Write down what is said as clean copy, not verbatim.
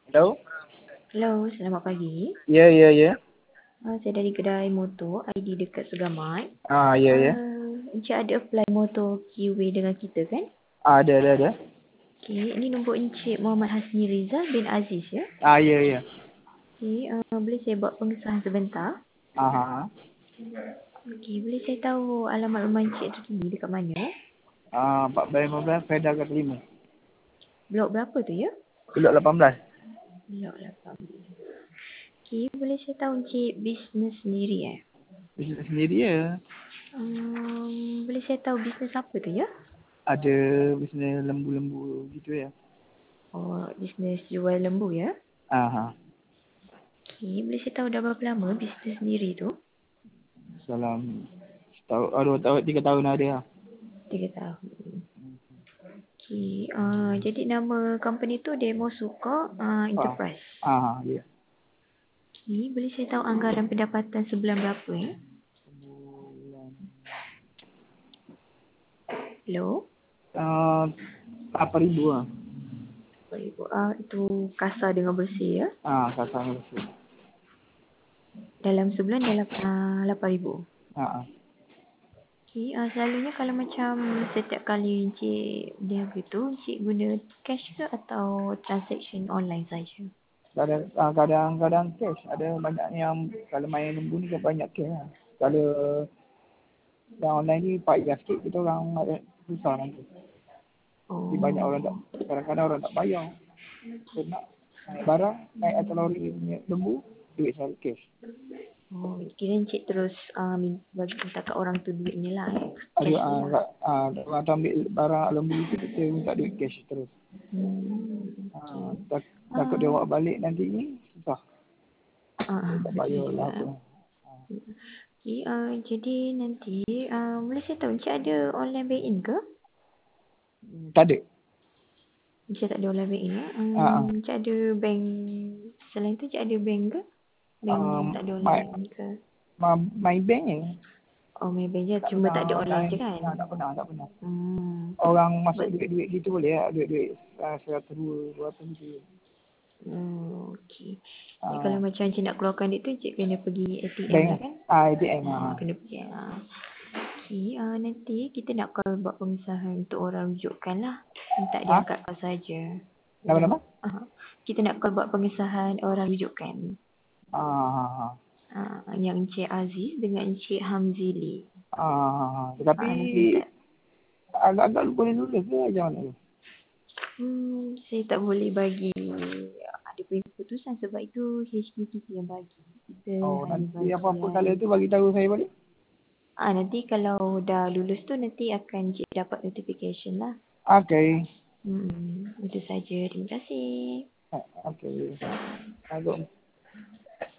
Hello? Hello, selamat pagi. Ya. Saya dari kedai motor ID dekat Segamat. Ya. Encik ada apply motor QW dengan kita kan? Ada. Okey, ini nombor Encik Muhammad Hasni Rizal bin Aziz ya? Ya. Okey, boleh saya buat pengesahan sebentar? Ha. Okey, boleh saya tahu alamat rumah Encik terkini dekat mana? 14-15 Feda kata 5. Blok berapa tu ya? Blok 18. Blok 8. Okey, boleh saya tahu Encik bisnes sendiri Bisnes sendiri ya. Boleh saya tahu bisnes apa tu ya? Ada bisnes lembu-lembu gitu ya. Oh, bisnes jual lembu ya? Ha. Okey, boleh saya tahu dah berapa lama bisnes sendiri tu? Salam. Setahun, 2 tahun, 3 tahun ada lah. 3 tahun. Okey, jadi nama company tu Demo Suka Enterprise. Ya. Okey, boleh saya tahu anggaran pendapatan sebulan berapa ya? Sebulan. Hello? 8,000 lah. Itu kasar dengan bersih ya? Kasar bersih. Dalam sebulan dalam 8,000. Okey, selalunya kalau macam setiap kali Encik berniaga tu, Encik guna cash ke atau transaction online saja? Kadang-kadang cash. Ada banyak yang kalau main lembu ni kan banyak cash lah. Kalau yang online ni payah sikit, kita orang ada susah nanti. Jadi banyak orang tak, kadang-kadang orang tak bayar. Kita nak naik barang, naik atas lori punya lembu, duit selalu cash. Oh, kira Encik terus minta kat orang tu duitnya lah. Cash tu lah. Orang tu ambil barang lembu tu, kita minta duit cash terus. Okay. Takut dia bawa balik nanti ni, susah. Tak Betul bayar lah juga. apa. Okay, jadi nanti boleh saya tahu Encik ada online bank-in ke? Tak ada. Encik tak ada online bank-in ya? Encik ada bank, selain tu Encik ada bank ke? Bank tak ada online bank-in ke? My bank ni. Oh, my bank je, cuma tak ada online je kan? Tak pernah. Orang Sebab, masuk duit-duit gitu boleh ya, duit-duit 100, 200 gitu. okay. Jadi kalau macam Encik nak keluarkan duit tu, Encik kena pergi ATM Bank lah kan? ATM Kena pergi Okay, nanti kita nak call buat pemisahan untuk orang rujukan lah. Minta dia angkat call saja. Nama? Kita nak call buat pengesahan orang rujukan. Yang Encik Aziz dengan Encik Hamzili. Tetapi Nanti agak-agak boleh nulis ke macam mana tu? saya tak boleh bagi ada keputusan sebab itu HDTC yang bagi. Kita nanti apa-apa kalau tu bagi tahu saya balik. Nanti kalau dah lulus tu nanti akan Encik dapat notification lah. Okey. Itu saja. Terima kasih. Okey.